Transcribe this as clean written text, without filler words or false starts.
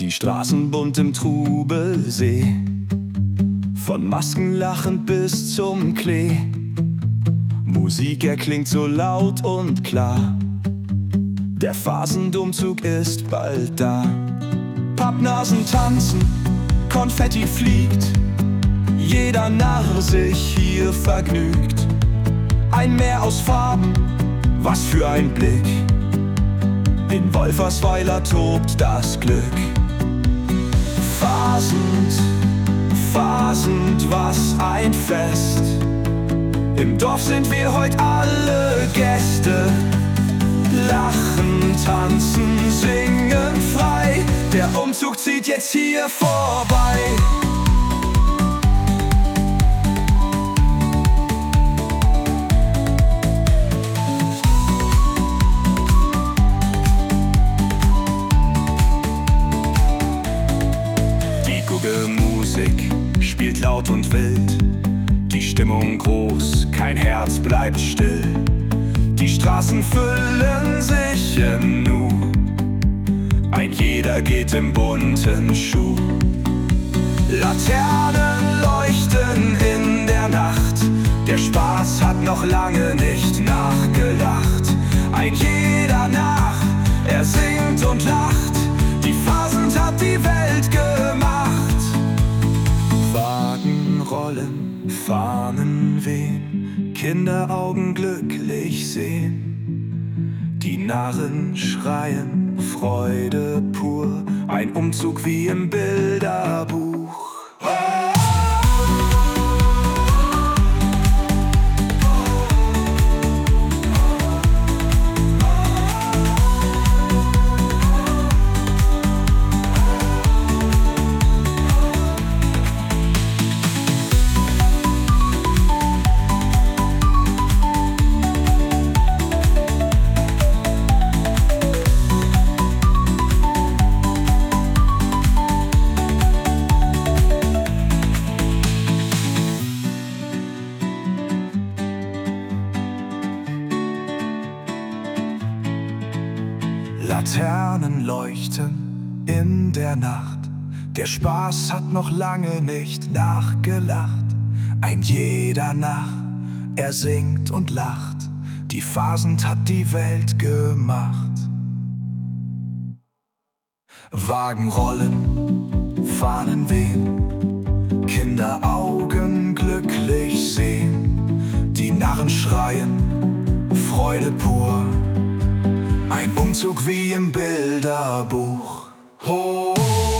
Die Straßen bunt im Trubelsee, von Masken lachend bis zum Klee. Musik erklingt so laut und klar, der Phasenumzug ist bald da. Pappnasen tanzen, Konfetti fliegt, jeder Narr sich hier vergnügt. Ein Meer aus Farben, was für ein Blick, in Wolfersweiler tobt das Glück. Phasend, phasend, was ein Fest. Im Dorf sind wir heute alle Gäste. Lachen, tanzen, singen frei. Der Umzug zieht jetzt hier vorbei. Musik spielt laut und wild, die Stimmung groß, kein Herz bleibt still. Die Straßen füllen sich im Nu, ein jeder geht im bunten Schuh. Laternen leuchten in der Nacht, der Spaß hat noch lange nicht nachgelacht. Ein jeder Narr, er singt und lacht, die Phasend hat die Welt gemacht. Wagen rollen, Fahnen wehen, Kinderaugen glücklich sehen. Die Narren schreien, Freude pur, ein Umzug wie im Bilderbuch. Laternen leuchten in der Nacht, der Spaß hat noch lange nicht nachgelacht. Ein jeder Narr, er singt und lacht, die Phasend hat die Welt gemacht. Wagen rollen, Fahnen wehen, Kinderaugen glücklich sehen. Die Narren schreien, Freude pur, ein Umzug wie im Bilderbuch. Oh.